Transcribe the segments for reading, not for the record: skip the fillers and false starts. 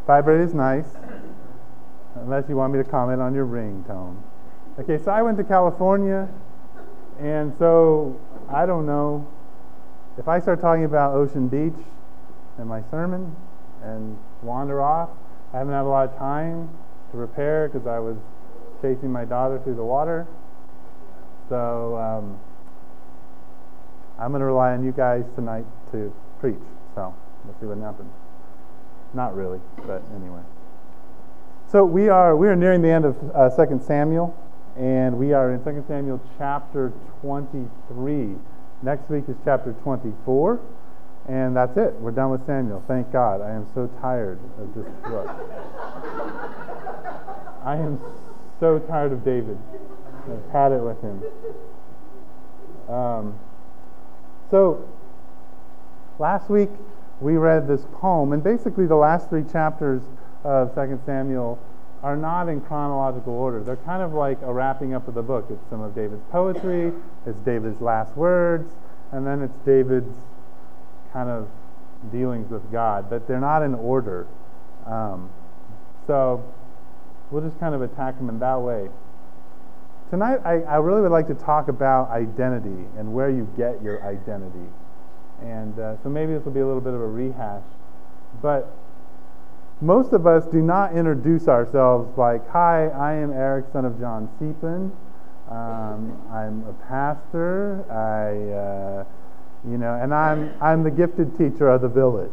Vibrate is nice, unless you want me to comment on your ringtone. Okay, so I went to California, and so I don't know if I start talking about Ocean Beach in my sermon and wander off. I haven't had a lot of time to prepare because I was chasing my daughter through the water. So I'm going to rely on you guys tonight to preach. So we'll see what happens. Not really, but anyway. So we are nearing the end of 2 Samuel, and we are in 2 Samuel chapter 23. Next week is chapter 24, and that's it. We're done with Samuel. Thank God. I am so tired of this book. I am so tired of David. I've had it with him. So last week we read this poem, and basically the last 3 chapters of 2 Samuel are not in chronological order. They're kind of like a wrapping up of the book. It's some of David's poetry, it's David's last words, and then it's David's kind of dealings with God, but they're not in order. So we'll just kind of attack them in that way. Tonight, I really would like to talk about identity and where you get your identity. And so maybe this will be a little bit of a rehash. But most of us do not introduce ourselves like, "Hi, I am Eric, son of John Seepin. I'm a pastor. And I'm the gifted teacher of the village."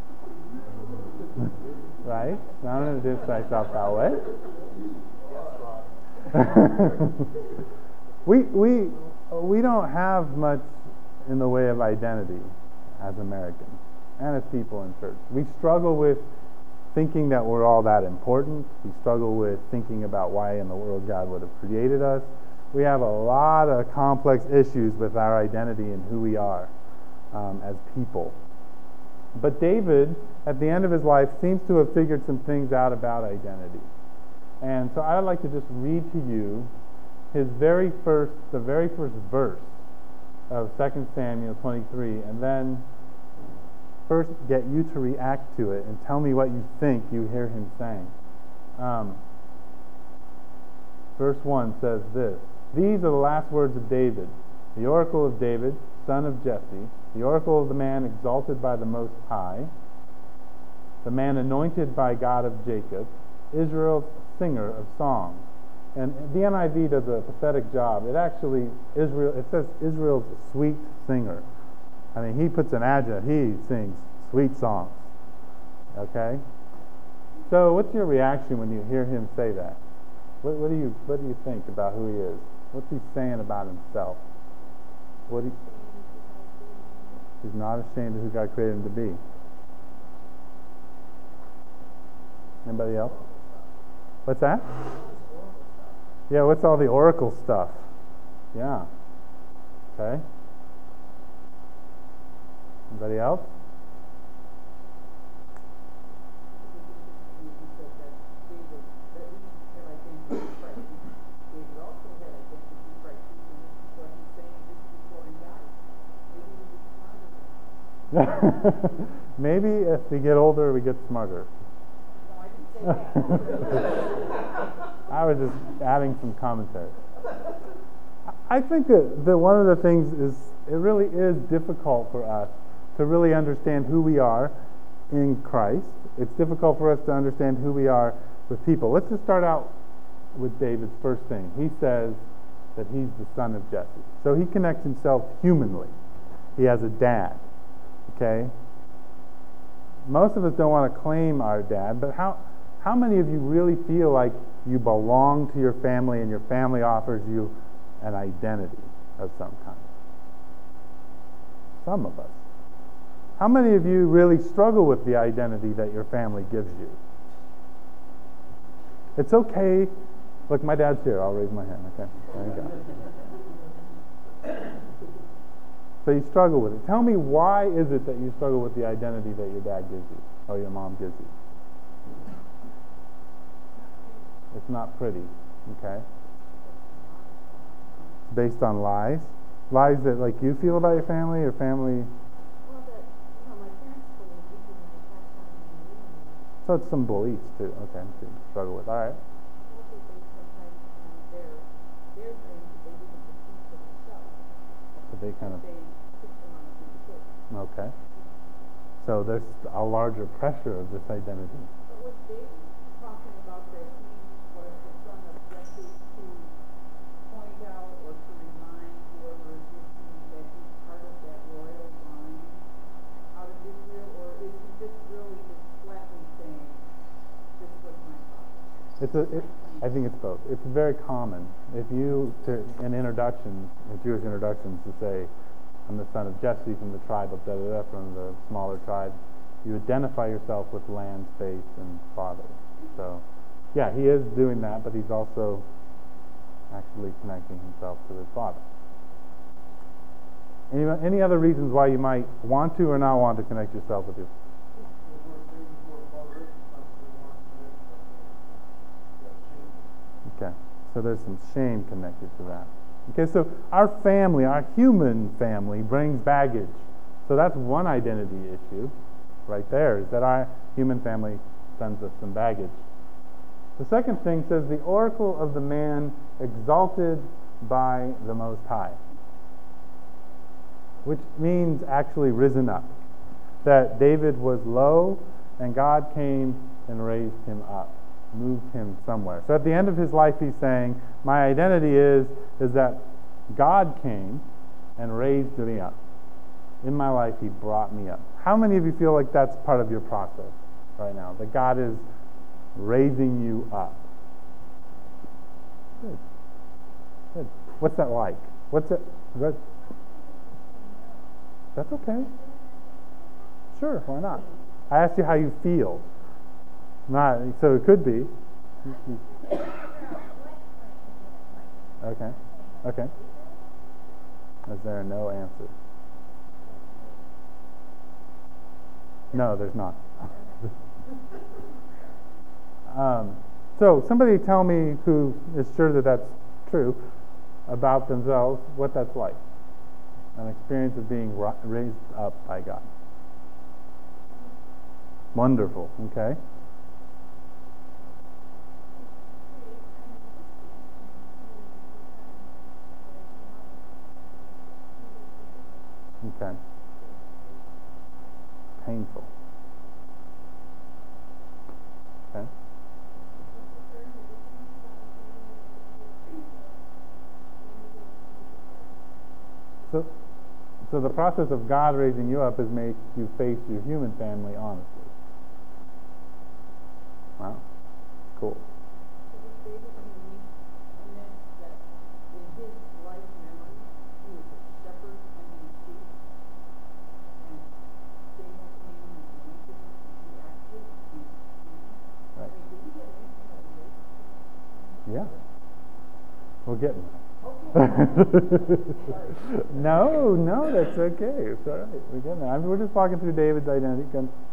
Right? I don't introduce myself that way. We don't have much in the way of identity as Americans and as people in church. We struggle with thinking that we're all that important. We struggle with thinking about why in the world God would have created us. We have a lot of complex issues with our identity and who we are as people. But David, at the end of his life, seems to have figured some things out about identity. And so I'd like to just read to you the very first verse of 2 Samuel 23, and then first get you to react to it and tell me what you think you hear him saying. Verse 1 says this: "These are the last words of David, the oracle of David, son of Jesse, the oracle of the man exalted by the Most High, the man anointed by God of Jacob, Israel's singer of songs." And the NIV does a pathetic job. It says Israel's sweet singer. I mean, he puts an adjective. He sings sweet songs. Okay? So what's your reaction when you hear him say that? What do you think about who he is? What's he saying about himself? He's not ashamed of who God created him to be. Anybody else? What's that? Yeah, what's all the oracle stuff? Yeah. Okay. Anybody else? Maybe if we get older, we get smarter. I was just adding some commentary. I think that one of the things is it really is difficult for us to really understand who we are in Christ. It's difficult for us to understand who we are with people. Let's just start out with David's first thing. He says that he's the son of Jesse. So he connects himself humanly. He has a dad. Okay? Most of us don't want to claim our dad, but how many of you really feel like you belong to your family and your family offers you an identity of some kind? Some of us. How many of you really struggle with the identity that your family gives you? It's okay. Look, my dad's here. I'll raise my hand. Okay, there you go. So you struggle with it. Tell me, why is it that you struggle with the identity that your dad gives you or your mom gives you? It's not pretty, okay? It's based on lies. Lies that, like, you feel about your family, or family. Well, my parents believe you can pass on. It's So it's some beliefs too. Okay, to struggle with. All right. So they kind of. Okay. So there's a larger pressure of this identity. But was David talking about that he was the son of Jesse to point out or to remind whoever is listening that he's part of that royal line out of Israel, or is he just really just flatly saying, this was my father? I think it's both. It's very common if you in introductions, in Jewish introductions, to say, I'm the son of Jesse from the tribe of da-da-da, from the smaller tribe. You identify yourself with land, faith, and father. So, yeah, he is doing that, but he's also actually connecting himself to his father. Any other reasons why you might want to or not want to connect yourself with your? Okay, so there's some shame connected to that. Okay, so our family, our human family, brings baggage. So that's one identity issue right there, is that our human family sends us some baggage. The second thing says, the oracle of the man exalted by the Most High, which means actually risen up. That David was low, and God came and raised him up, moved him somewhere. So at the end of his life, he's saying, my identity is that God came and raised me up. In my life, he brought me up. How many of you feel like that's part of your process right now? That God is raising you up? Good. Good. What's that like? What's it? That's okay. Sure, why not? I asked you how you feel. Not, so it could be. Okay. Okay. Is there no answer? No, there's not. So somebody tell me who is sure that that's true about themselves, what that's like. An experience of being raised up by God. Wonderful. Okay. Okay. Painful. Okay. So the process of God raising you up is make you face your human family honestly. Wow. Cool. Yeah. We're getting No, that's okay. It's all right. We're getting there. We're just walking through David's identity.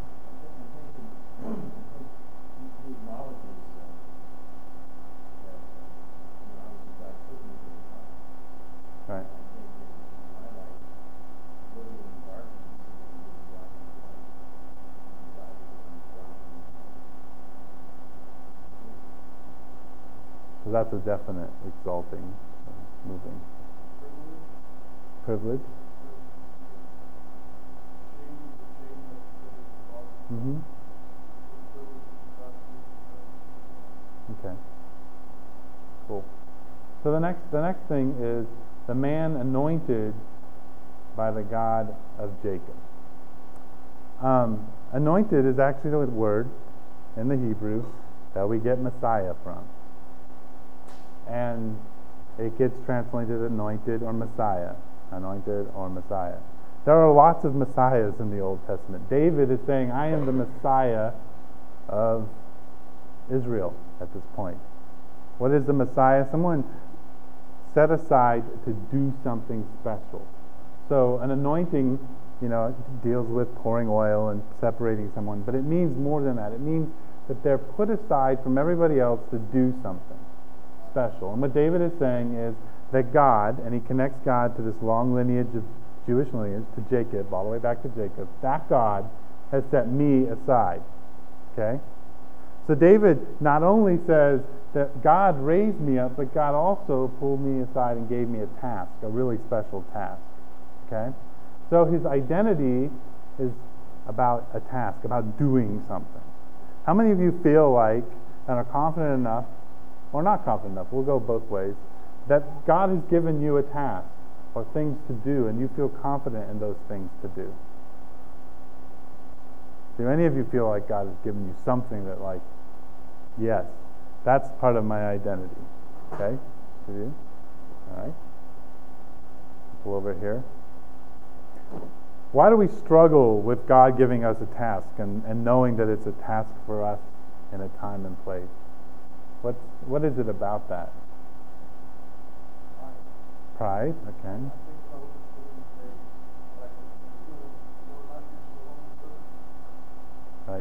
Right. So that's a definite exalting, moving. Privilege. Mm-hmm. Okay. Cool. So the next thing is the man anointed by the God of Jacob. Anointed is actually the word in the Hebrew that we get Messiah from. And it gets translated anointed or Messiah. Anointed or Messiah. There are lots of Messiahs in the Old Testament. David is saying, I am the Messiah of Israel at this point. What is the Messiah? Someone set aside to do something special. So an anointing, deals with pouring oil and separating someone, but it means more than that. It means that they're put aside from everybody else to do something special. And what David is saying is that God, and he connects God to this long lineage of Jewish lineage, to Jacob, all the way back to Jacob, that God has set me aside. Okay? So David not only says that God raised me up, but God also pulled me aside and gave me a task, a really special task. Okay? So his identity is about a task, about doing something. How many of you feel like and are confident enough, or not confident enough, we'll go both ways, that God has given you a task or things to do, and you feel confident in those things to do? Do any of you feel like God has given you something that, like, yes, that's part of my identity? Okay? Do you? All right. Pull over here. Why do we struggle with God giving us a task and knowing that it's a task for us in a time and place? What is it about that? Pride, okay. Right.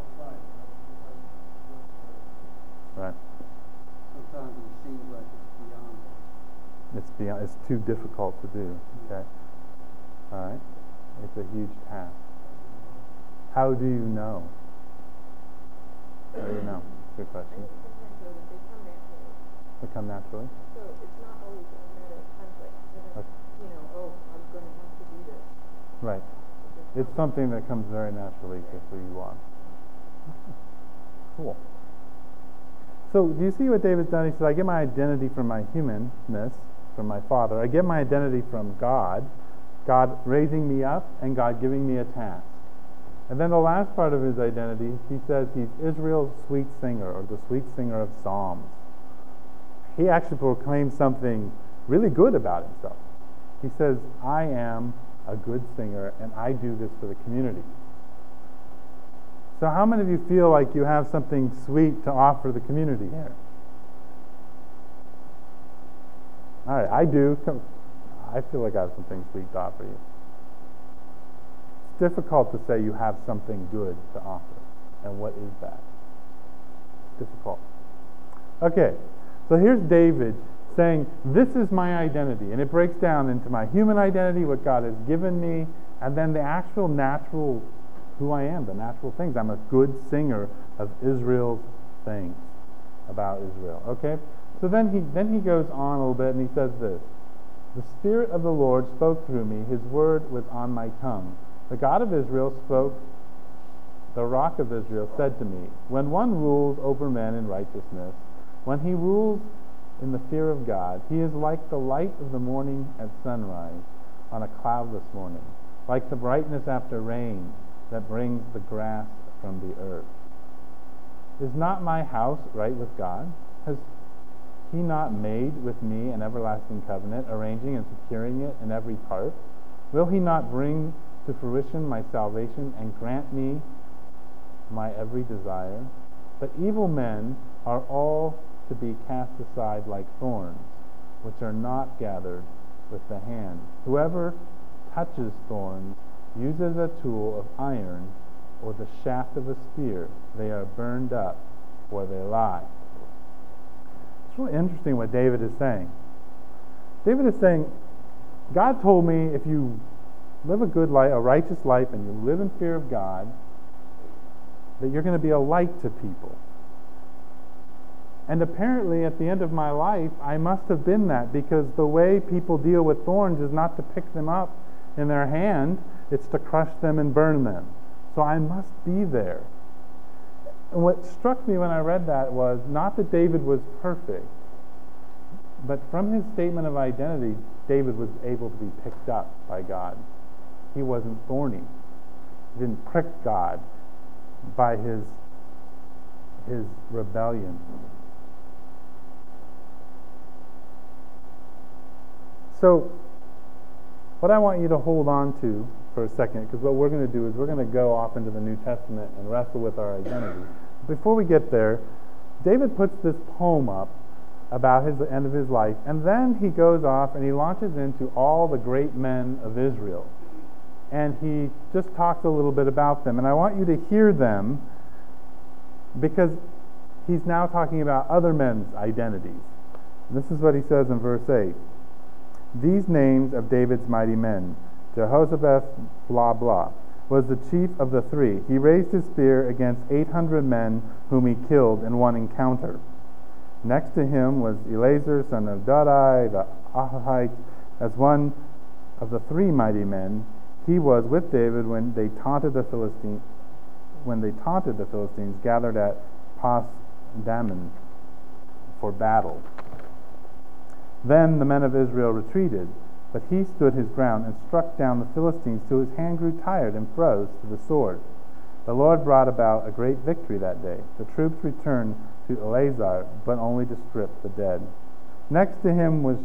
Right. Sometimes it seems like it's beyond us. It's too difficult to do. Okay. All right. It's a huge task. How do you know? How do you know? Good question. I think sometimes though that they come naturally. They come naturally? So it's not always a matter of conflict. Okay. You know, oh, I'm going to have to do this. Right. It's something that comes very naturally to who you are. Cool. So do you see what David's done? He says, I get my identity from my humanness, from my father. I get my identity from God, God raising me up, and God giving me a task. And then the last part of his identity, he says he's Israel's sweet singer, or the sweet singer of Psalms. He actually proclaims something really good about himself. He says, I am a good singer, and I do this for the community. So how many of you feel like you have something sweet to offer the community here? All right, I do. I feel like I have something sweet to offer you. It's difficult to say you have something good to offer. And what is that? It's difficult. Okay, so here's David saying, this is my identity. And it breaks down into my human identity, what God has given me, and then the actual natural who I am, the natural things. I'm a good singer of Israel's things, about Israel. Okay? So then he goes on a little bit and he says this. The Spirit of the Lord spoke through me. His word was on my tongue. The God of Israel spoke. The Rock of Israel said to me, when one rules over men in righteousness, when he rules in the fear of God, he is like the light of the morning at sunrise on a cloudless morning, like the brightness after rain that brings the grass from the earth. Is not my house right with God? Has he not made with me an everlasting covenant, arranging and securing it in every part? Will he not bring to fruition my salvation and grant me my every desire? But evil men are all to be cast aside like thorns, which are not gathered with the hand. Whoever touches thorns uses a tool of iron or the shaft of a spear. They are burned up where they lie. It's really interesting what David is saying. David is saying, God told me if you live a good life, a righteous life, and you live in fear of God, that you're going to be a light to people. And apparently at the end of my life, I must have been that, because the way people deal with thorns is not to pick them up in their hand, it's to crush them and burn them. So I must be there. And what struck me when I read that was not that David was perfect, but from his statement of identity, David was able to be picked up by God. He wasn't thorny. He didn't prick God by his rebellion. So, what I want you to hold on to for a second, because what we're going to do is we're going to go off into the New Testament and wrestle with our identity. Before we get there, David puts this poem up about the end of his life, and then he goes off and he launches into all the great men of Israel. And he just talks a little bit about them. And I want you to hear them, because he's now talking about other men's identities. And this is what he says in verse 8. These names of David's mighty men, Jehoshaphat, blah, blah. was the chief of the three. He raised his spear against 800 men whom he killed in one encounter. Next to him was Eleazar, son of Dodai, the Ahite, as one of the three mighty men. He was with David when they taunted the Philistines gathered at Pas-dammim for battle. Then the men of Israel retreated, but he stood his ground and struck down the Philistines till his hand grew tired and froze to the sword. The Lord brought about a great victory that day. The troops returned to Eleazar, but only to strip the dead. Next to him was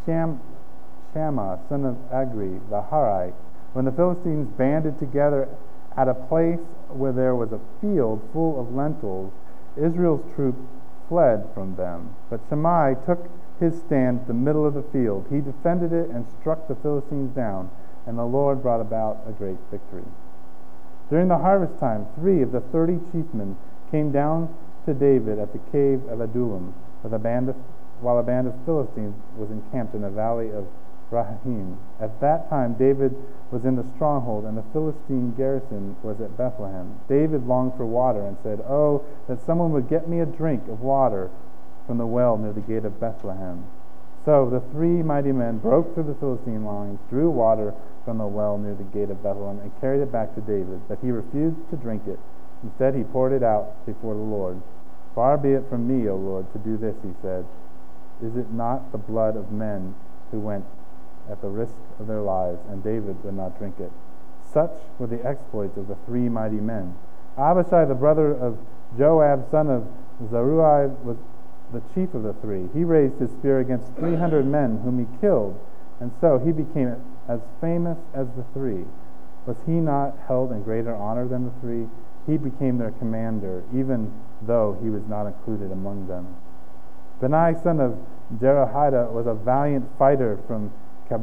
Shammah, son of Agri, the Harite. When the Philistines banded together at a place where there was a field full of lentils, Israel's troops fled from them. But Shammah took his stand in the middle of the field. He defended it and struck the Philistines down, and the Lord brought about a great victory. During the harvest time, 3 of the 30 chief men came down to David at the cave of Adullam, while a band of Philistines was encamped in the valley of Rahim. At that time David was in the stronghold, and the Philistine garrison was at Bethlehem. David longed for water and said, "Oh, that someone would get me a drink of water from the well near the gate of Bethlehem." So the 3 mighty men broke through the Philistine lines, drew water from the well near the gate of Bethlehem, and carried it back to David. But he refused to drink it. Instead, he poured it out before the Lord. "Far be it from me, O Lord, to do this," he said. "Is it not the blood of men who went at the risk of their lives?" And David would not drink it. Such were the exploits of the 3 mighty men. Abishai, the brother of Joab, son of Zeruiah, was the chief of the 3. He raised his spear against 300 men whom he killed, and so he became as famous as the 3. Was he not held in greater honor than the 3? He became their commander, even though he was not included among them. Benai, son of Jehoiada, was a valiant fighter from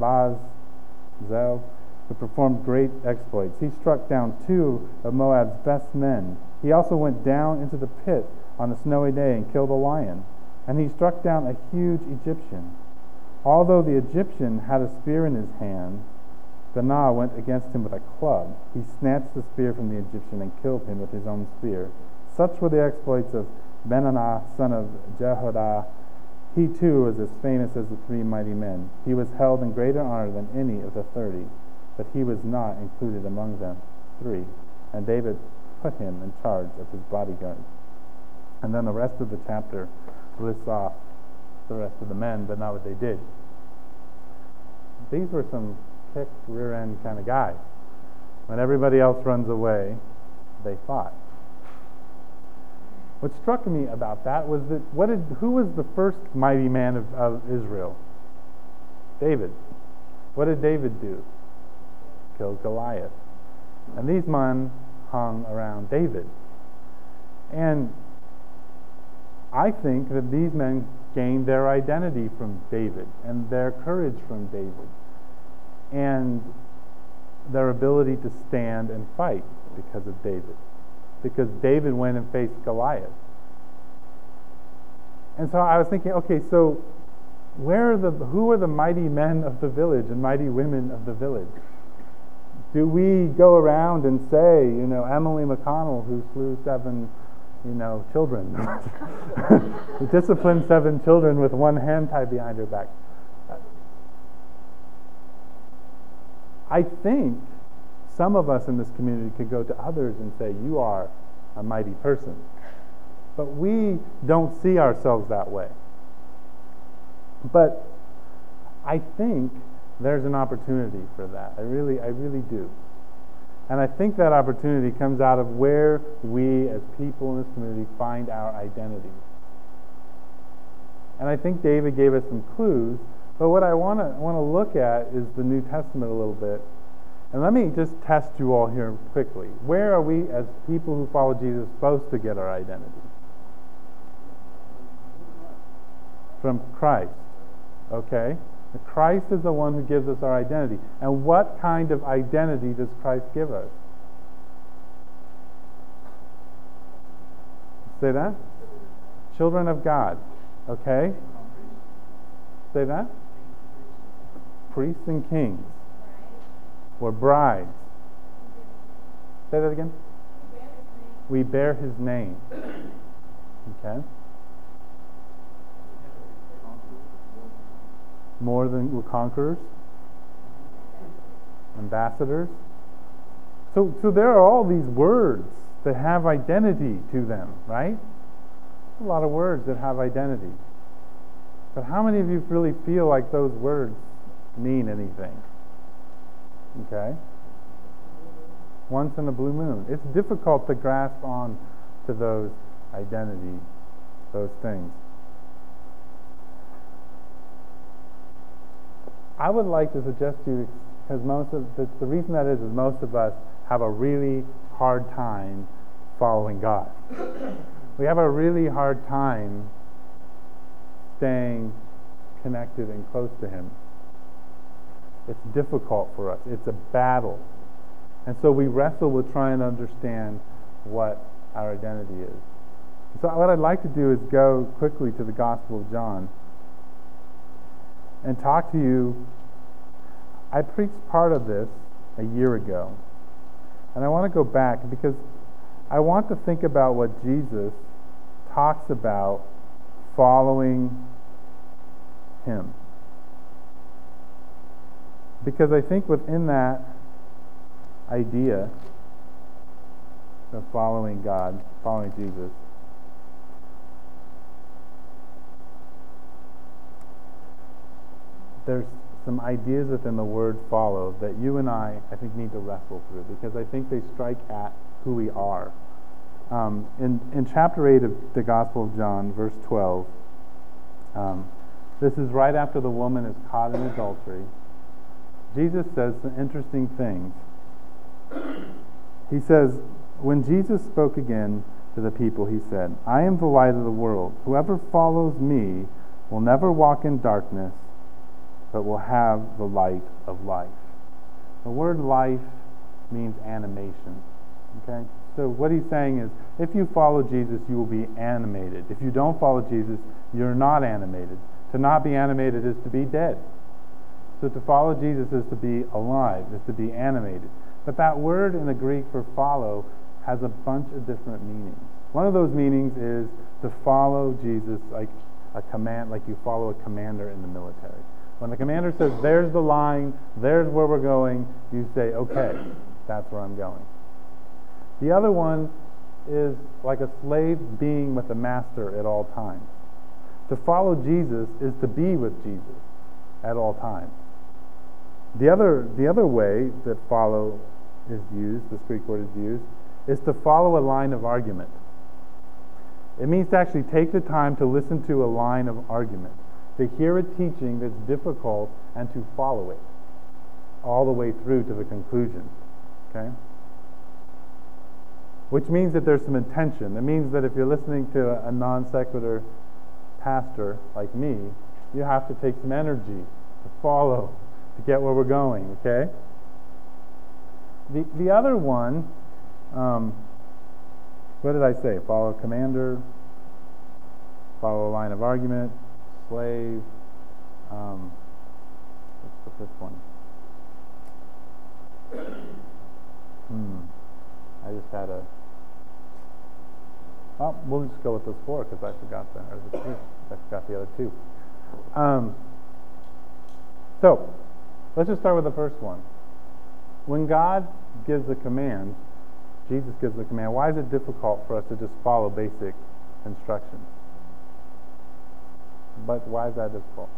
Kabaz-Zel, who performed great exploits. He struck down 2 of Moab's best men. He also went down into the pit on a snowy day and killed a lion. And he struck down a huge Egyptian. Although the Egyptian had a spear in his hand, Benai went against him with a club. He snatched the spear from the Egyptian and killed him with his own spear. Such were the exploits of Benaiah, son of Jehoiada. He too was as famous as the 3 mighty men. He was held in greater honor than any of the 30, but he was not included among them 3. And David put him in charge of his bodyguard. And then the rest of the chapter lists off the rest of the men, but not what they did. These were some kick, rear end kind of guys. When everybody else runs away, they fought. What struck me about that was that who was the first mighty man of Israel? David. What did David do? Killed Goliath. And these men hung around David. And I think that these men gained their identity from David, and their courage from David, and their ability to stand and fight because of David. Because David went and faced Goliath. And so I was thinking, okay, so who are the mighty men of the village and mighty women of the village? Do we go around and say, Emily McConnell, who slew 7 children, disciplined 7 children with one hand tied behind her back? I think some of us in this community could go to others and say, "You are a mighty person." But we don't see ourselves that way. But I think there's an opportunity for that. I really do. And I think that opportunity comes out of where we as people in this community find our identity. And I think David gave us some clues, but what I want to look at is the New Testament a little bit. And let me just test you all here quickly. Where are we as people who follow Jesus supposed to get our identity? From Christ. Okay? Christ is the one who gives us our identity. And what kind of identity does Christ give us? Say that? Children of God. Okay? Say that? Priests and kings. We're brides. Say that again. We bear his name. Okay. More than we're conquerors. Ambassadors. So there are all these words that have identity to them, right? A lot of words that have identity. But how many of you really feel like those words mean anything? Okay. Once in a blue moon. It's difficult to grasp on to those identity, those things. I would like to suggest to you, because the reason that is most of us have a really hard time following God. We have a really hard time staying connected and close to Him. It's difficult for us. It's a battle. And so we wrestle with trying to understand what our identity is. So what I'd like to do is go quickly to the Gospel of John and talk to you. I preached part of this a year ago. And I want to go back because I want to think about what Jesus talks about following Him. Because I think within that idea of following God, following Jesus, there's some ideas within the word follow that you and I think, need to wrestle through because I think they strike at who we are. In chapter 8 of the Gospel of John, verse 12, this is right after the woman is caught in adultery. Jesus says some interesting things. He says, when Jesus spoke again to the people, he said, I am the light of the world. Whoever follows me will never walk in darkness, but will have the light of life. The word life means animation. Okay? So what he's saying is, if you follow Jesus, you will be animated. If you don't follow Jesus, you're not animated. To not be animated is to be dead. So to follow Jesus is to be alive, is to be animated. But that word in the Greek for follow has a bunch of different meanings. One of those meanings is to follow Jesus like a command, like you follow a commander in the military. When the commander says, there's the line, there's where we're going, you say, okay, that's where I'm going. The other one is like a slave being with the master at all times. To follow Jesus is to be with Jesus at all times. The other way that follow is used, this Greek word is used, is to follow a line of argument. It means to actually take the time to listen to a line of argument, to hear a teaching that's difficult and to follow it all the way through to the conclusion. Okay? Which means that there's some intention. It means that if you're listening to a non sequitur pastor like me, you have to take some energy to follow, to get where we're going, okay? The other one, what did I say? Follow a commander, follow a line of argument, slave, what's the fifth one? I just had a... Well, we'll just go with those four because I forgot the other two. So, let's just start with the first one. When God gives a command, Jesus gives a command, why is it difficult for us to just follow basic instructions? But why is that difficult?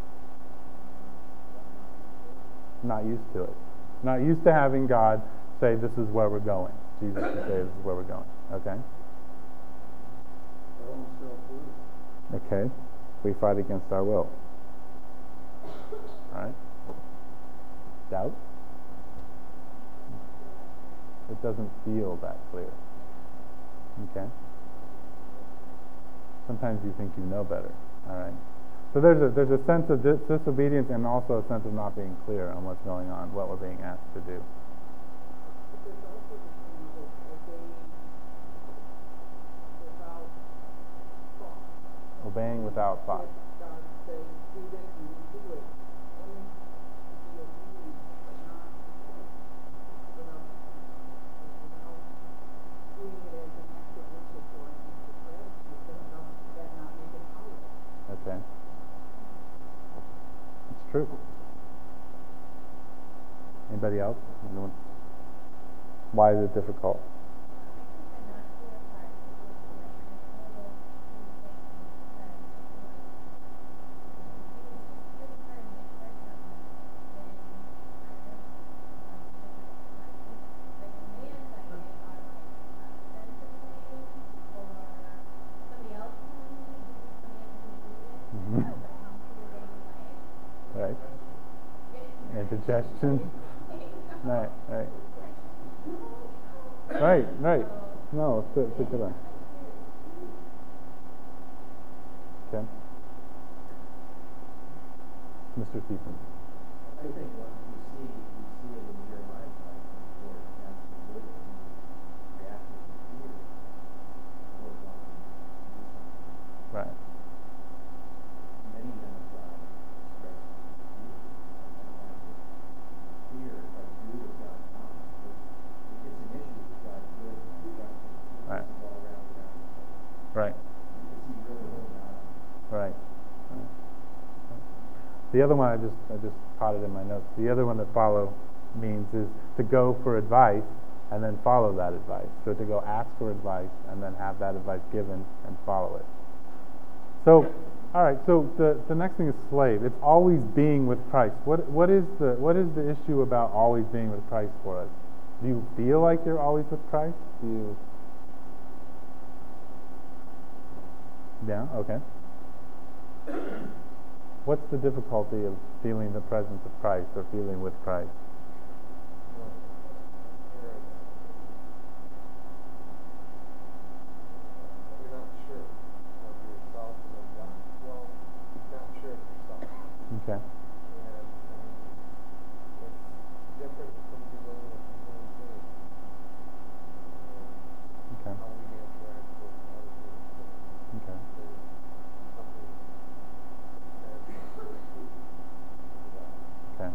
Not used to it. Not used to having God say, this is where we're going. Jesus would say, this is where we're going. Okay? Our own self-will. Okay. We fight against our will. All right? Doubt? It doesn't feel that clear. Okay? Sometimes you think you know better. All right? So there's a sense of disobedience and also a sense of not being clear on what's going on, what we're being asked to do. But there's also the thing of obeying without thought. Obeying without thought. If God says, do this, and you do it. Only to be obedient, but not without true. Anybody else? Anyone? Why is it difficult? Right. Indigestion. Right. No, it's a good one. Okay. Mr. Stephen. I think what we see it in Jeremiah's life, where it has to do with reacting to fear, or wanting to do something. Right. Many men of God express fear. Fear, if I do what God wants, it's an issue with God's good and justice. Right. It's all around the place. Right. Is he really holding on? Right. The other one I just caught it in my notes. The other one that follow means is to go for advice and then follow that advice. So to go ask for advice and then have that advice given and follow it. So, all right. So the next thing is slave. It's always being with Christ. What is the issue about always being with Christ for us? Do you feel like you're always with Christ? Do you? Yeah. Okay. What's the difficulty of feeling the presence of Christ or feeling with Christ? You're not sure of yourself and of God. Well, not sure of yourself. Okay. And it's different from dealing with human beings. Okay. How we interact with other human beings. Okay. There's something substantial to that. Okay.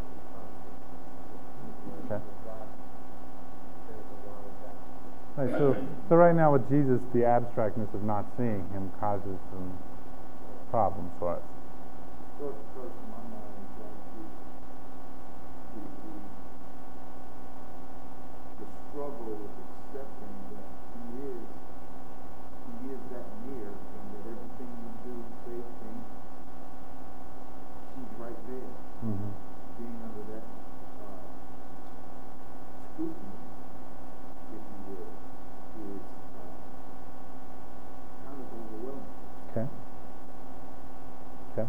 Okay. With God, there's a lot of depth. Right, so right now with Jesus, the abstractness of not seeing him causes some problems for us. What comes to my mind is like the struggle with accepting that he is that near, and that everything you do, say, think, he's right there. Mm-hmm. Being under that scrutiny, if you will, is kind of overwhelming. Okay. Okay.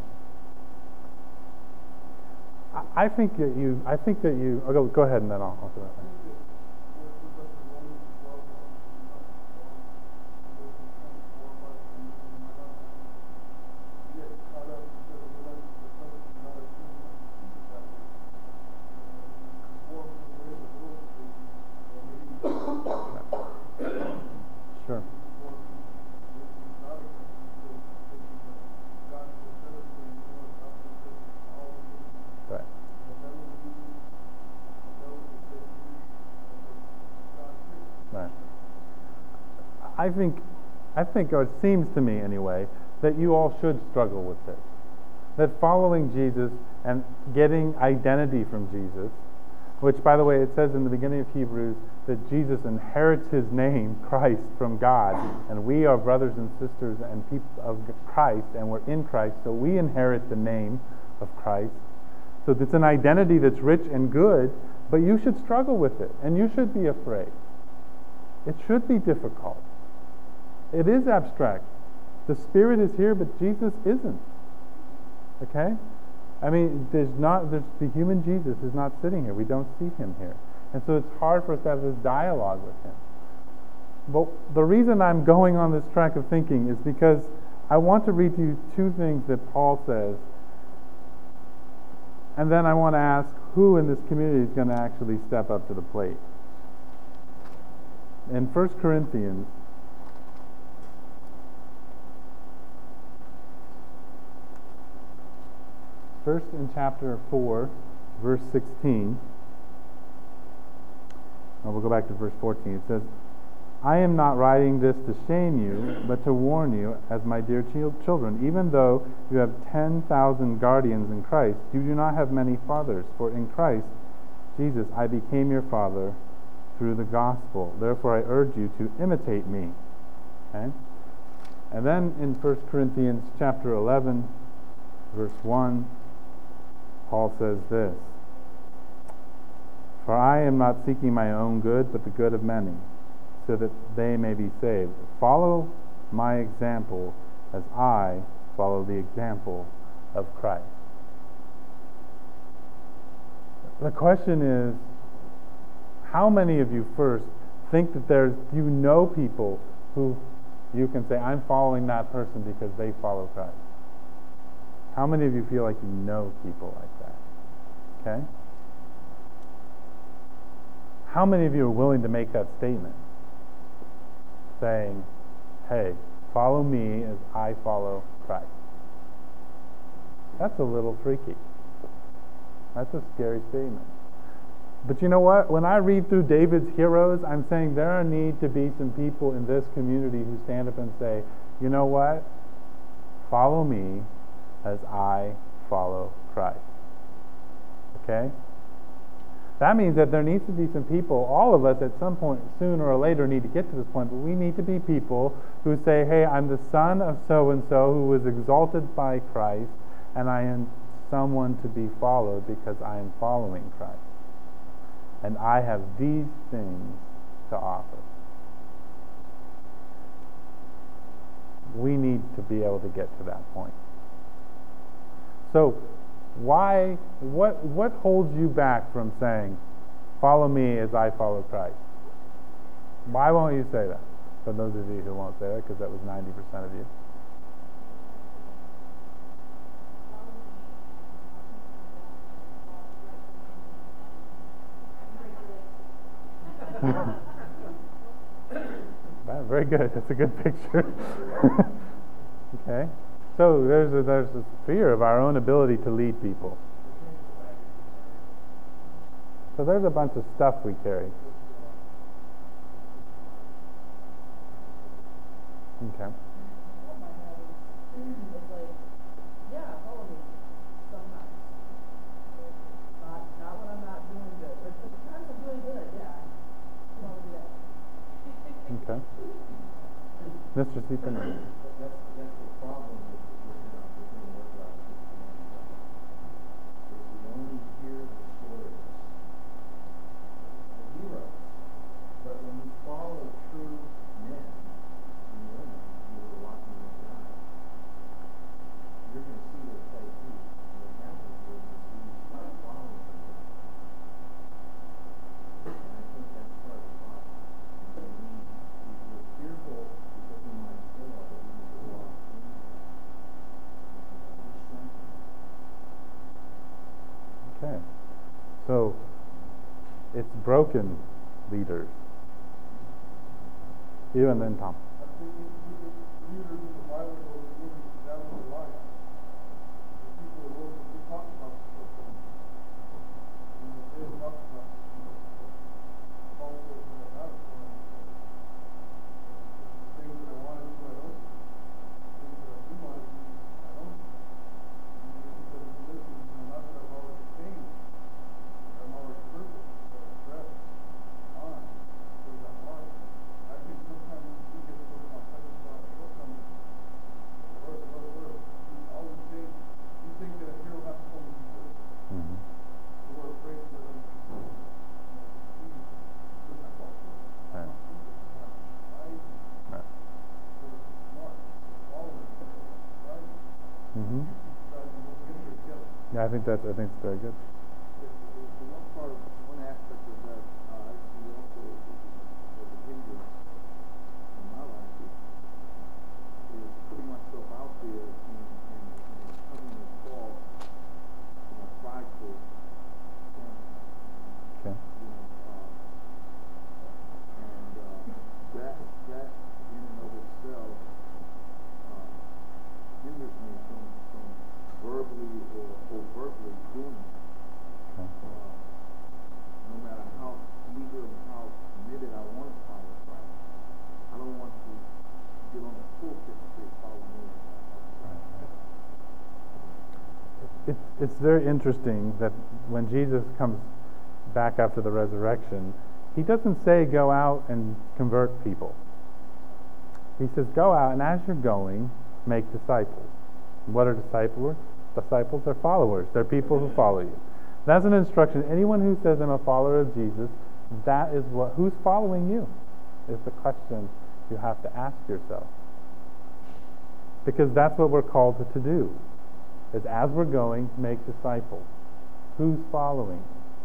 I think that you. Oh, go ahead, and then I'll say that. Sure. Right. Right. I think, or it seems to me anyway, that you all should struggle with this. That following Jesus and getting identity from Jesus, which, by the way, it says in the beginning of Hebrews that Jesus inherits his name, Christ, from God, and we are brothers and sisters and people of Christ, and we're in Christ, so we inherit the name of Christ. So it's an identity that's rich and good, but you should struggle with it, and you should be afraid. It should be difficult. It is abstract. The Spirit is here, but Jesus isn't. Okay? I mean, the human Jesus is not sitting here. We don't see him here. And so it's hard for us to have this dialogue with him. But the reason I'm going on this track of thinking is because I want to read to you two things that Paul says, and then I want to ask who in this community is going to actually step up to the plate. In 1 Corinthians, first in chapter 4, verse 16, we'll go back to verse 14. It says, I am not writing this to shame you, but to warn you, as my dear children, even though you have 10,000 guardians in Christ, you do not have many fathers. For in Christ Jesus I became your father through the gospel. Therefore I urge you to imitate me. Okay? And then in 1 Corinthians chapter 11, verse 1, Paul says this, For I am not seeking my own good, but the good of many, so that they may be saved. Follow my example as I follow the example of Christ. The question is, how many of you first think that you know people who you can say, I'm following that person because they follow Christ? How many of you feel like you know people like that? Okay? How many of you are willing to make that statement? Saying, hey, follow me as I follow Christ. That's a little freaky. That's a scary statement. But you know what? When I read through David's heroes, I'm saying there need to be some people in this community who stand up and say, you know what? Follow me as I follow Christ. Okay? That means that there needs to be some people, all of us at some point, sooner or later, need to get to this point, but we need to be people who say, hey, I'm the son of so-and-so who was exalted by Christ, and I am someone to be followed because I am following Christ. And I have these things to offer. We need to be able to get to that point. So, what holds you back from saying, follow me as I follow Christ? Why won't you say that? For those of you who won't say that, because that was 90% of you. Very good. That's a good picture. Okay. So there's a fear of our own ability to lead people. So there's a bunch of stuff we carry. Okay. It's like, yeah, follow me sometimes. Not when I'm not doing good. But the times I'm doing good, yeah. I want to do that. Okay. Mr. Stephen. That's the problem within Orthodox Christianity. Is we only hear the stories of heroes. But when you follow true men and women who are walking with God, you're going to see their faith too. And what happens is you start following them. And I think that's part of the problem. We're fearful because we might fail, but we need to walk in that. We're strengthened. Okay. So it's broken leaders. You and then Tom. I think the leaders in the Bible were willing to down the line. The people were willing to talk about the shortcomings. And they didn't talk about Paul says in the battle plan, things that I want to do, I don't do. Things that I do want to do, I don't do. And he said, listen, not that I've already changed, I'm already perfect, but I press on with that heart. I think sometimes we get so complex about our shortcomings. We're always saying, we think that a hero has to only be good. Mm-hmm. So we're afraid that we're going to see that fault. Right. Right. Mm-hmm. Yeah, I think that's very good. The one part, one aspect of that, I see also as a hindrance in my life is putting myself out there and coming across from a prideful standpoint. Okay. You know, and that in and of itself hinders me from verbally or overtly doing that. it's very interesting that when Jesus comes back after the resurrection, he doesn't say go out and convert people. He says go out, and as you're going, make disciples. What are disciples? Disciples are followers. They're people who follow you. That's an instruction. Anyone who says I'm a follower of Jesus, that is who's following you is the question you have to ask yourself. Because that's what we're called to do. Is as we're going, make disciples. Who's following?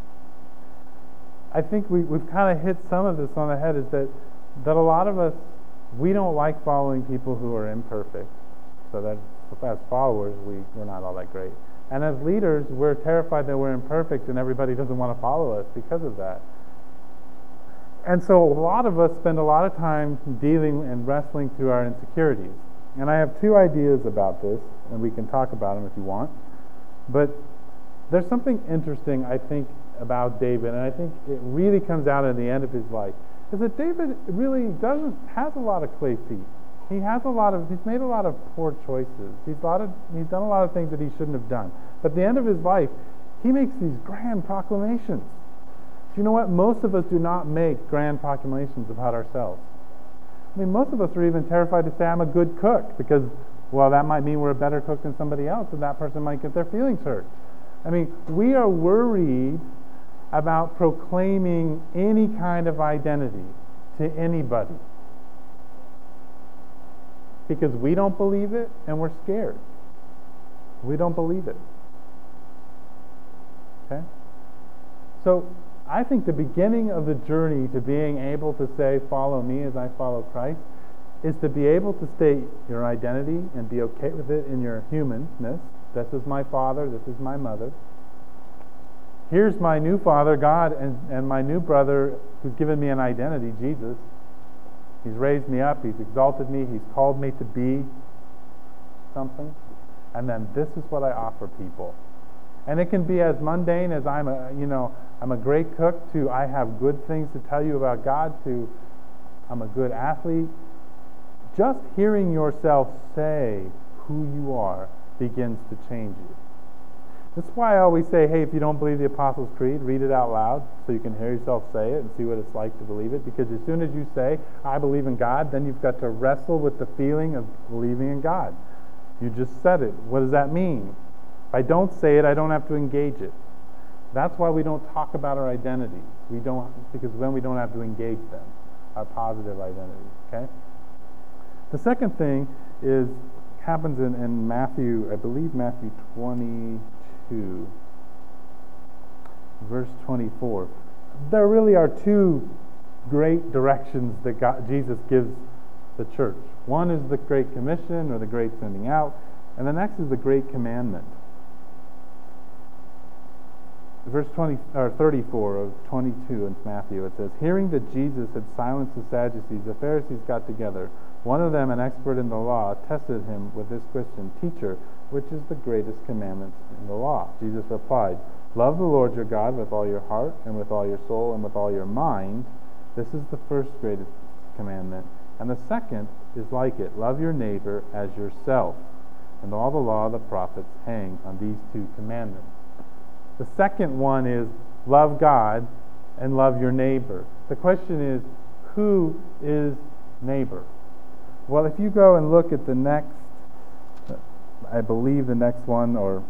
I think we've kind of hit some of this on the head, is that a lot of us, we don't like following people who are imperfect. So that as followers, we're not all that great. And as leaders, we're terrified that we're imperfect and everybody doesn't want to follow us because of that. And so a lot of us spend a lot of time dealing and wrestling through our insecurities. And I have two ideas about this, and we can talk about them if you want. But there's something interesting, I think, about David, and I think it really comes out at the end of his life, is that David really has a lot of clay feet. He's made a lot of poor choices. He's done a lot of things that he shouldn't have done. But at the end of his life, he makes these grand proclamations. Do you know what? Most of us do not make grand proclamations about ourselves. I mean, most of us are even terrified to say, I'm a good cook, because, well, that might mean we're a better cook than somebody else, and that person might get their feelings hurt. I mean, we are worried about proclaiming any kind of identity to anybody because we don't believe it and we're scared. We don't believe it. Okay? So I think the beginning of the journey to being able to say, follow me as I follow Christ, is to be able to state your identity and be okay with it in your humanness. This is my father, this is my mother. Here's my new father, God, and my new brother who's given me an identity, Jesus. He's raised me up, he's exalted me, he's called me to be something. And then this is what I offer people. And it can be as mundane as I'm a great cook, to I have good things to tell you about God, to I'm a good athlete. Just hearing yourself say who you are begins to change you. That's why I always say, hey, if you don't believe the Apostles' Creed, read it out loud so you can hear yourself say it and see what it's like to believe it. Because as soon as you say, I believe in God, then you've got to wrestle with the feeling of believing in God. You just said it. What does that mean? If I don't say it, I don't have to engage it. That's why we don't talk about our identities. Because then we don't have to engage them, our positive identities. Okay? The second thing happens in Matthew, I believe Matthew 22, verse 24. There really are two great directions that Jesus gives the church. One is the Great Commission, or the Great Sending Out, and the next is the Great Commandment. Verse 34 of 22 in Matthew, it says, hearing that Jesus had silenced the Sadducees, the Pharisees got together. One of them, an expert in the law, tested him with this question, Teacher, which is the greatest commandment in the law? Jesus replied, love the Lord your God with all your heart, and with all your soul, and with all your mind. This is the first greatest commandment. And the second is like it, love your neighbor as yourself. And all the law of the prophets hang on these two commandments. The second one is love God and love your neighbor. The question is, who is neighbor? Well, if you go and look at the next, I believe the next one, or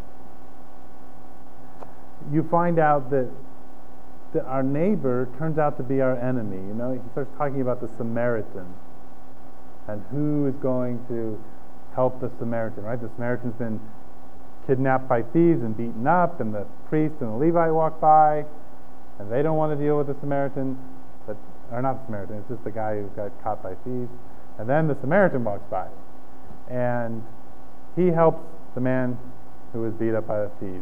you find out that our neighbor turns out to be our enemy. You know, he starts talking about the Samaritan and who is going to help the Samaritan, right? The Samaritan's been kidnapped by thieves and beaten up, and the priest and the Levite walk by, and they don't want to deal with the Samaritan, or not the Samaritan, it's just the guy who got caught by thieves. And then the Samaritan walks by, and he helps the man who was beat up by the thieves.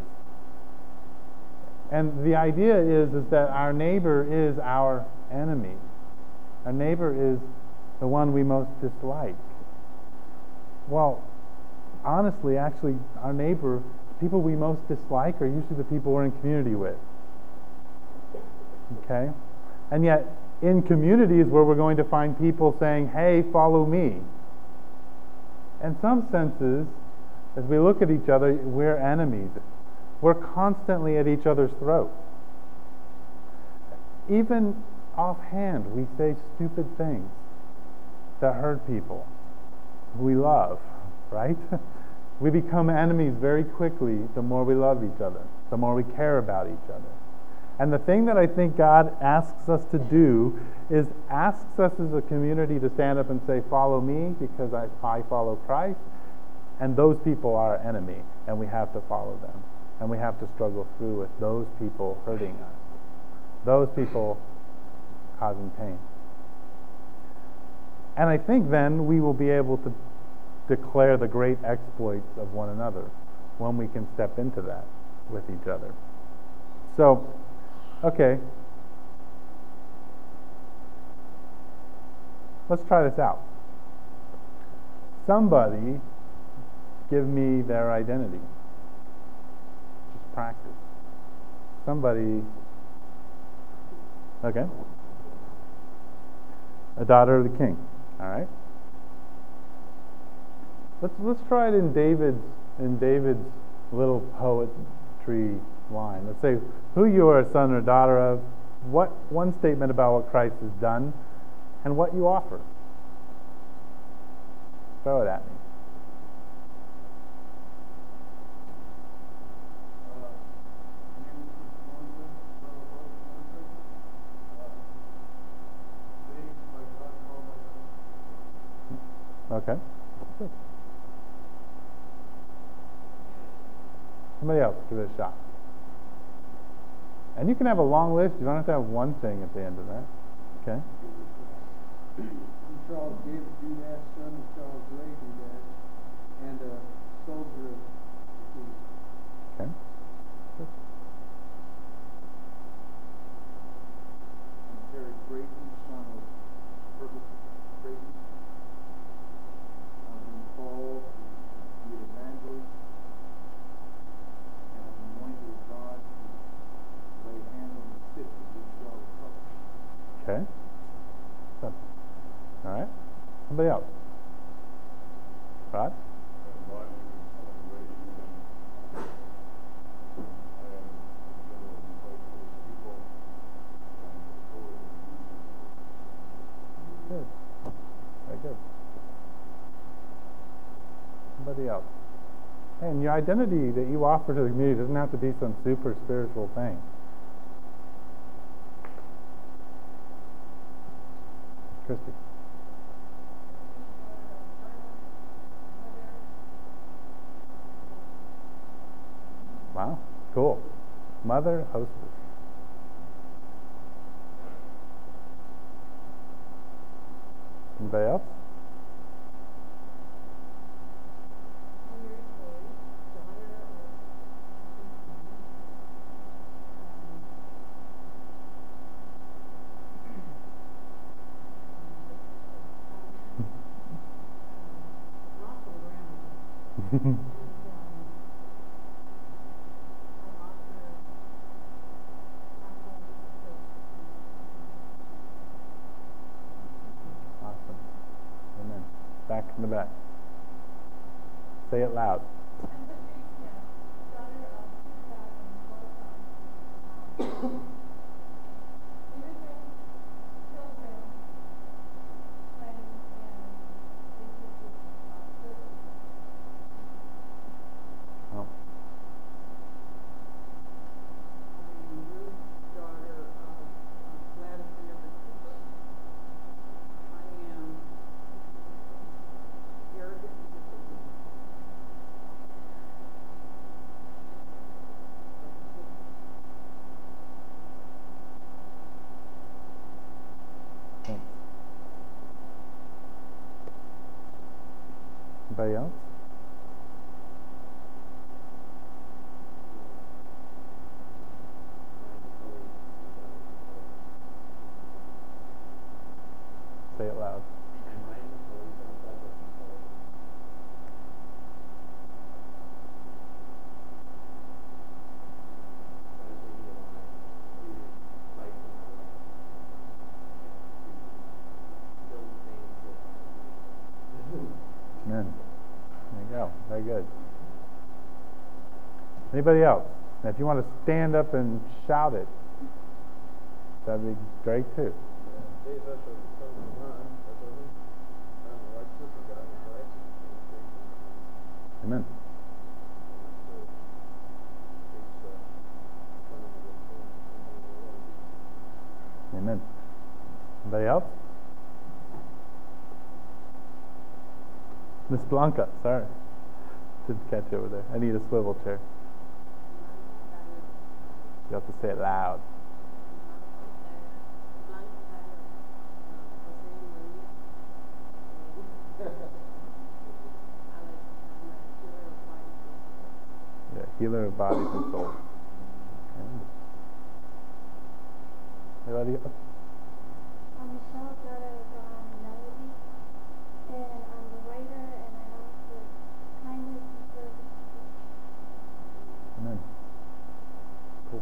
And the idea is that our neighbor is our enemy. Our neighbor is the one we most dislike. Well, honestly, actually, our neighbor, the people we most dislike, are usually the people we're in community with. Okay? And yet, in communities where we're going to find people saying, hey, follow me. In some senses, As we look at each other, we're enemies. We're constantly at each other's throats. Even offhand, we say stupid things that hurt people who we love, right? We become enemies very quickly the more we love each other, the more we care about each other. And the thing that I think God asks us to do is asks us as a community to stand up and say, follow me because I follow Christ. And those people are our enemy, and we have to follow them. And we have to struggle through with those people hurting us, those people causing pain. And I think then we will be able to declare the great exploits of one another when we can step into that with each other. So, okay. Let's try this out. Somebody give me their identity. Just practice. Somebody. Okay. A daughter of the king. All right. Let's try it in David's little poetry line. Let's say who you are a son or daughter of, what one statement about what Christ has done, and what you offer. Throw it at me. Okay. Good. Somebody else, give it a shot. And you can have a long list. You don't have to have one thing at the end of that. Okay. I'm Charles David Judas, son of Charles Ray Judas, and a soldier of the king. Okay. Good. I'm Terry Brayton, son of Herbert Brayton. I've been called to be an evangelist, and I'm anointed of God to lay hands on the sick and we shall recover. Okay. Good. All right. Somebody else. Rod? Good. Very good. Somebody else. And your identity that you offer to the community doesn't have to be some super spiritual thing. Christy. Wow, cool. Mother, hostess. Anybody else? Awesome. Amen. Back in the back. Say it loud. Oh. I'm Ruth, daughter of Gladys and Everett Cooper. I am arrogant and disobedient. Thanks. Anybody else? Say it loud. Amen. There you go. Very good. Anybody else? And if you want to stand up and shout it, that'd be great too. Dave, that's what it comes to mind. That's what I mean. I'm like super God, right? Amen. Amen. Anybody else? Miss Blanca, sorry. Didn't catch you over there. I need a swivel chair. You have to say it loud. Yeah, healer of bodies and souls. Okay. Anybody else? Michelle, daughter of Melody, and I'm the writer, and I help with kindness and service. Amen. Cool.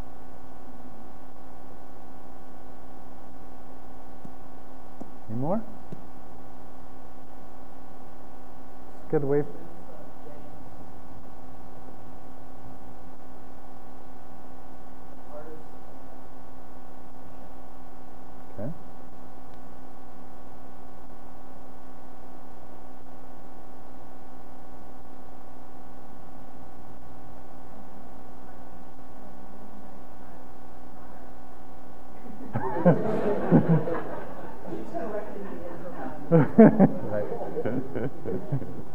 Any more? Good way. Okay. Right.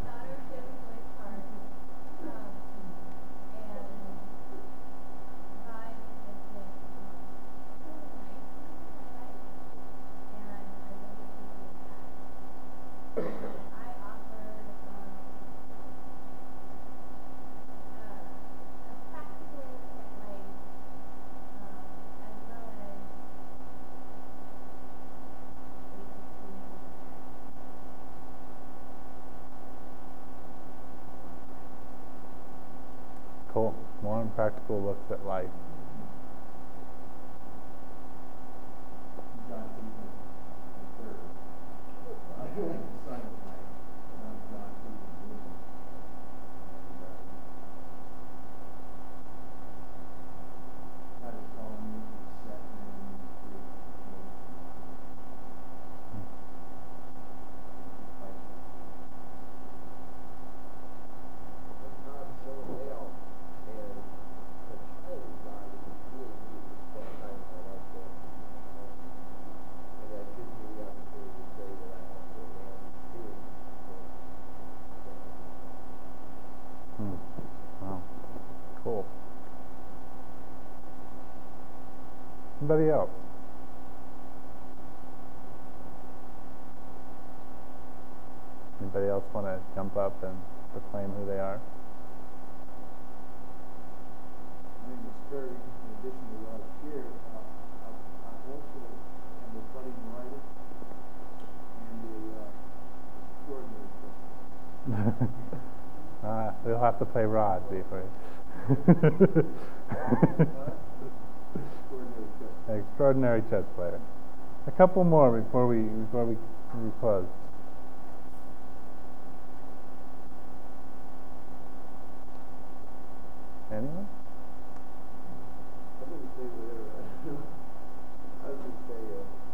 Cool. More practical looks at life. John Stephen, the third. Son of Mike, son of John Stephen Jr. And God has called me to set men free. Wow. Cool. Anybody else? Anybody else want to jump up and proclaim who they are? My name is Terry. In addition to what I shared, I also am a budding writer and a extraordinary person. We'll have to play Rod before. Extraordinary person. Extraordinary chess player. A couple more before we close. Anyone? I didn't say whatever. I was going to say,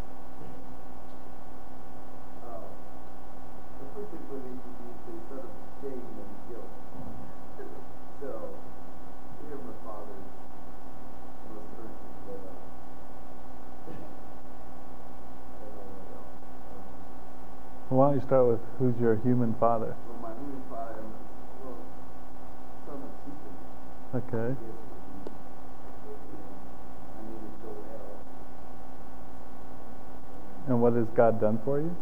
the first explanation is they sort of shame and guilt. So, here my father's most person that, I don't know what else. Why don't you start with who's your human father? Well, my human father, son of Stephen. Okay. My name is Joel. And what has God done for you?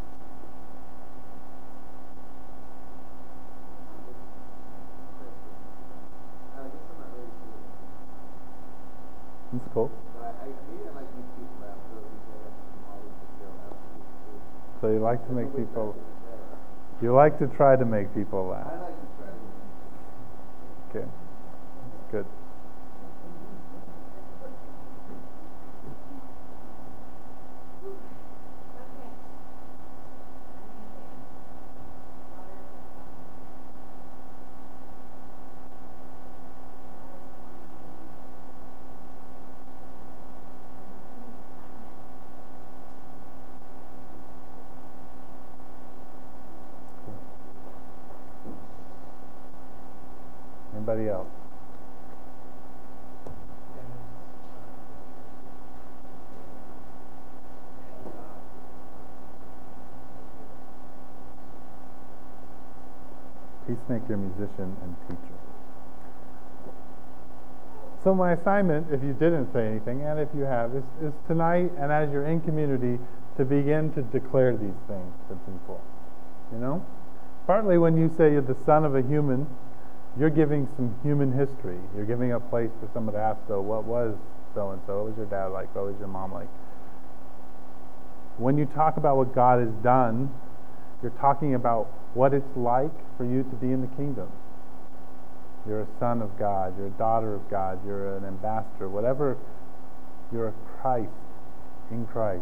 I guess I'm not really sure. That's cool. But maybe I like make people laugh. So we say that some always feel absolutely. So you like to make people. You like to try to make people laugh. I like to try to. Okay. Good. Anybody else? Peacemaker, musician, and teacher. So my assignment, if you didn't say anything, and if you have, is tonight and as you're in community to begin to declare these things to people. You know? Partly when you say you're the son of a human, you're giving some human history. You're giving a place for someone to ask, so what was so-and-so? What was your dad like? What was your mom like? When you talk about what God has done, you're talking about what it's like for you to be in the kingdom. You're a son of God. You're a daughter of God. You're an ambassador. Whatever, you're a Christ, in Christ.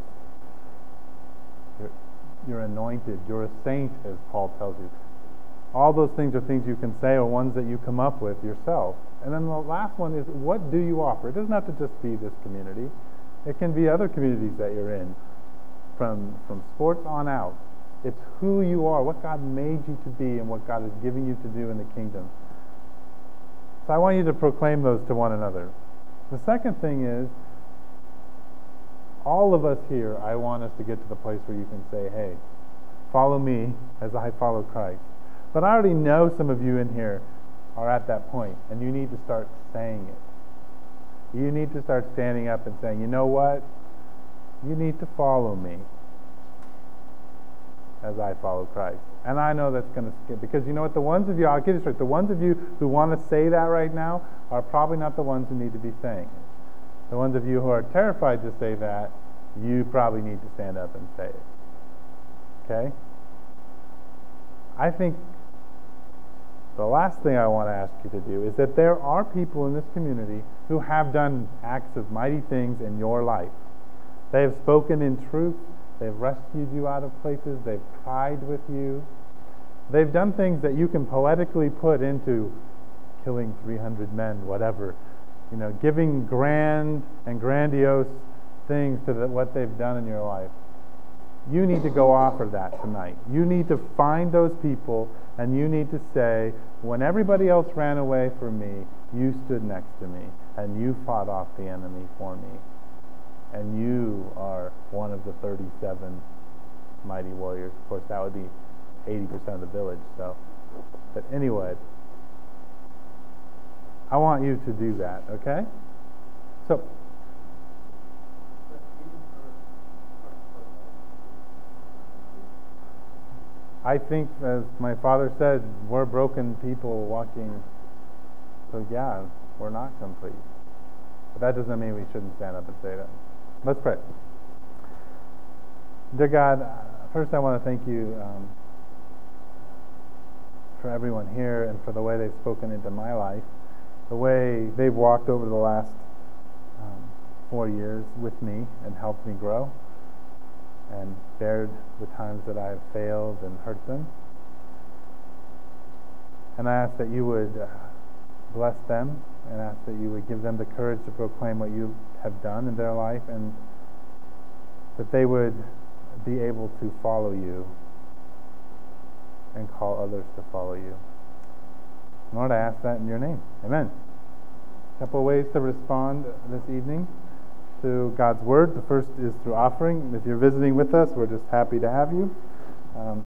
You're anointed. You're a saint, as Paul tells you. All those things are things you can say or ones that you come up with yourself. And then the last one is, what do you offer? It doesn't have to just be this community. It can be other communities that you're in, from sports on out. It's who you are, what God made you to be, and what God is giving you to do in the kingdom. So I want you to proclaim those to one another. The second thing is, all of us here, I want us to get to the place where you can say, hey, follow me as I follow Christ. But I already know some of you in here are at that point, and you need to start saying it. You need to start standing up and saying, you know what? You need to follow me as I follow Christ. And I know that's going to skip, because you know what, the ones of you, I'll get it straight, the ones of you who want to say that right now are probably not the ones who need to be saying it. The ones of you who are terrified to say that, you probably need to stand up and say it. Okay? I think the last thing I want to ask you to do is that there are people in this community who have done acts of mighty things in your life. They have spoken in truth. They've rescued you out of places. They've cried with you. They've done things that you can poetically put into killing 300 men, whatever. You know, giving grand and grandiose things to what they've done in your life. You need to go offer that tonight. You need to find those people, and you need to say, when everybody else ran away from me, you stood next to me, and you fought off the enemy for me. And you are one of the 37 mighty warriors. Of course, that would be 80% of the village. So, but anyway, I want you to do that, okay? So, I think, as my father said, we're broken people walking. So yeah, we're not complete. But that doesn't mean we shouldn't stand up and say that. Let's pray. Dear God, first I want to thank you for everyone here and for the way they've spoken into my life, the way they've walked over the last 4 years with me and helped me grow, and bared the times that I have failed and hurt them. And I ask that you would bless them, and ask that you would give them the courage to proclaim what you have done in their life, and that they would be able to follow you and call others to follow you. Lord, I ask that in your name. Amen. A couple of ways to respond this evening to God's Word. The first is through offering. If you're visiting with us, we're just happy to have you.